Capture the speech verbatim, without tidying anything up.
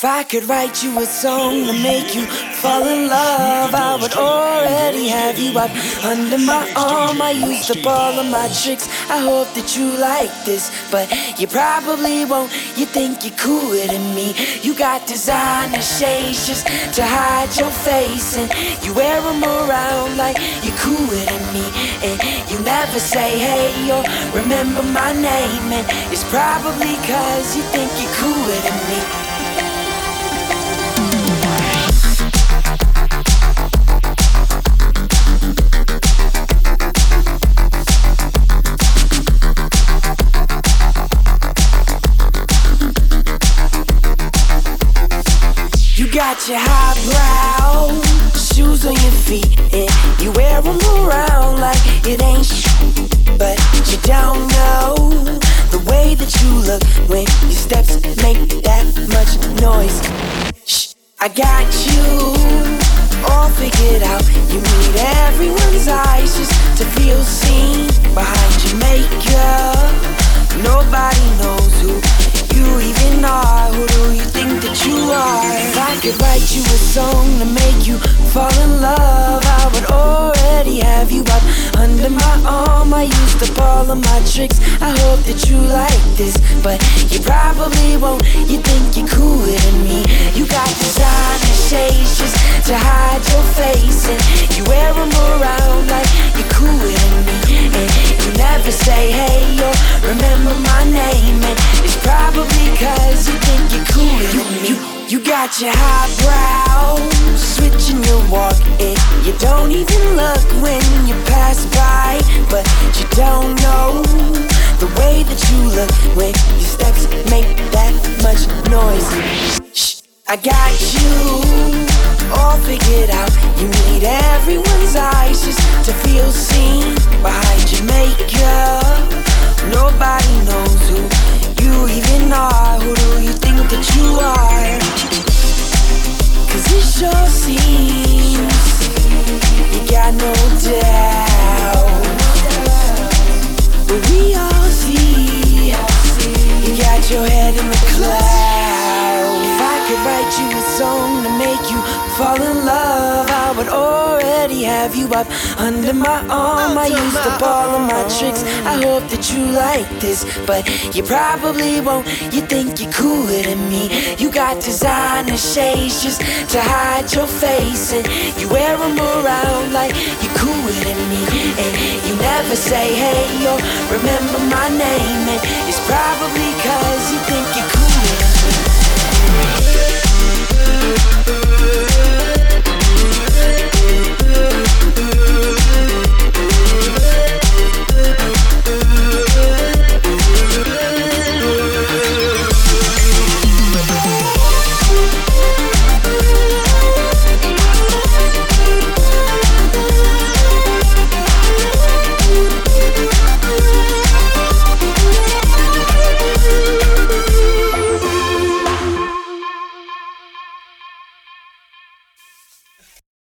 If I could write you a song to make you fall in love, I would already have you up under my arm. I used up all of my tricks, I hope that you like this, but you probably won't. You think you're cooler than me. You got designer shades just to hide your face, and you wear them around like you're cooler than me. And you never say hey or remember my name, and it's probably cause you think you're cooler than me. You got your highbrow shoes on your feet, and you wear them around like it ain't sh- but you don't know the way that you look when your steps make that much noise. Shh, I got you all figured out. You need everyone's eyes just to feel seen behind your makeup. Nobody knows who you even are. Who do you think that you are? If I could write you a song to make you fall in love, I would already have you up under my arm. I used up all of my tricks, I hope that you like this, but you probably won't. You think you're cooler than me. You got designer shades just to hide your face, and you wear them around like you're cooler than me. And you never say hey or remember my name, and it's probably cause you think you're cooler than me. You, you got your highbrow switching your walk, and you don't even look when you pass by, but you don't know the way that you look when your steps make that much noise. Shh, I got you all figured out. You need everyone's eyes just to feel seen behind your makeup. Nobody knows who you even are. Who do you think that you are? Cause it sure seems you got no doubt, but we all see you got your head in the clouds. If I could write you a song to make you fall in love, I would already have you up under my arm. I used up all of my tricks, I hope that you like this, but you probably won't. You think you're cooler than me. You got designer shades just to hide your face, and you wear them around like you're cooler than me. And you never say hey or remember my name, and it's probably cause you think you're cooler.